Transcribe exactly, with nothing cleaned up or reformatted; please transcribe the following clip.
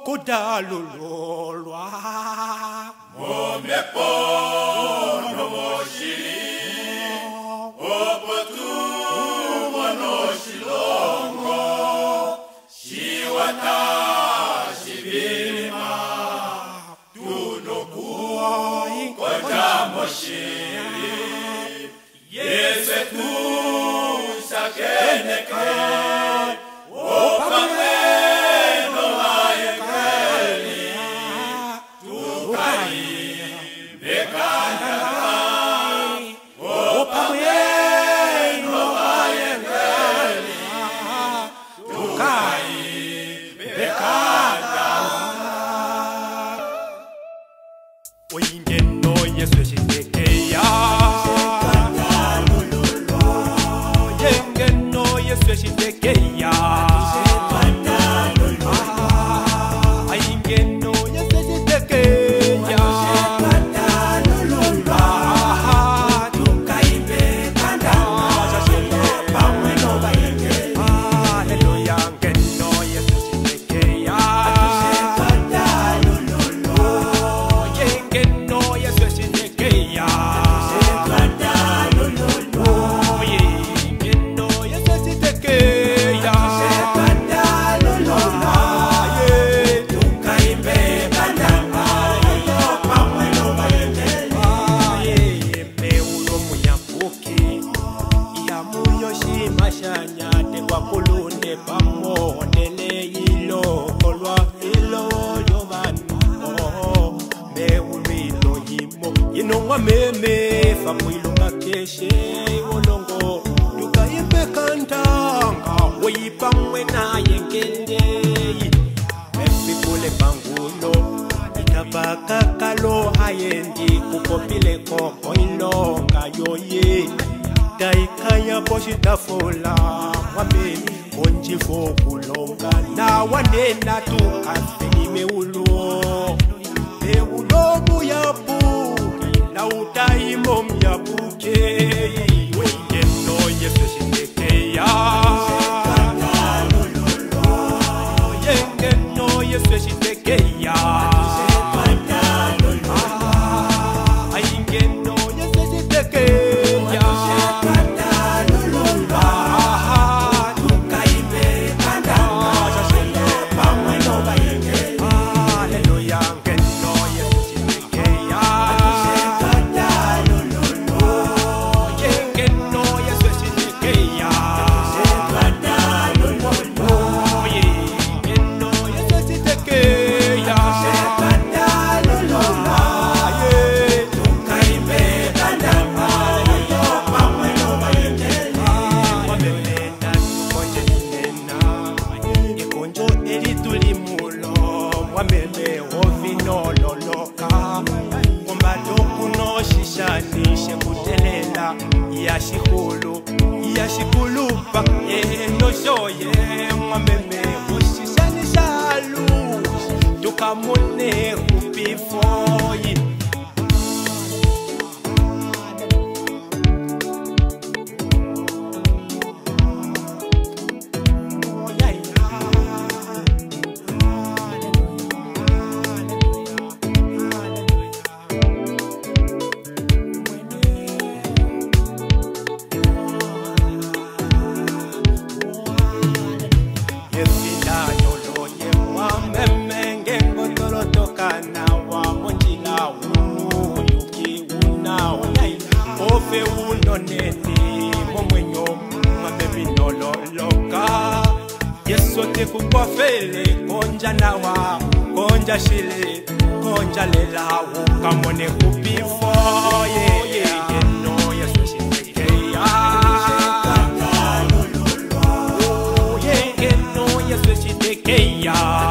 kudalulolwa Momepo no moshiri Opotu mono shilongo Shiwata shibirima Tunokuwa koja moshiri Yese tu shakeneke Opame no ayekeli Tukai bekanda Opame no ayekeli Tukai bekanda Oyingeno Yesu shitekeya Oyingeno Yesu shitekeya Oyingeno Yesu shitekeya Hallelujah, ngeno Yesu shitekeya Oyingeno Yesu shitekeya Oyingeno Yesu shitekeya Mashanya kwa kulunde pamonele ilo olwa ilo yovano meulilo yimo yinongwa meme famwilo ngakeshe wolongo tukaimbe kantanga wipamwe naye ngende efikule bangulo itabaka kalo hayendi kukopile koko ilonga yoye Daikaya poshitafula wame onjifo kulonga na wanena tukafeni meulo meulo buyabu na utaimo myabuke wengeno Yesu shitekeya wengeno Yesu shitekeya aingeno Yesu shitekeya Wamele ovino loloka Kumbaloku no shishanishe kutelela Yashikulu, yashikulupa Eno shoye mwameme Ushishanisha lu Tukamune upifoyi Ofe uno neni momwenyo mamemi nololoka Yesu te kukwafele konja nawa konja shile konja lela ukamone kupifo ye ye no Yesu shitekeya ye no Yesu shitekeya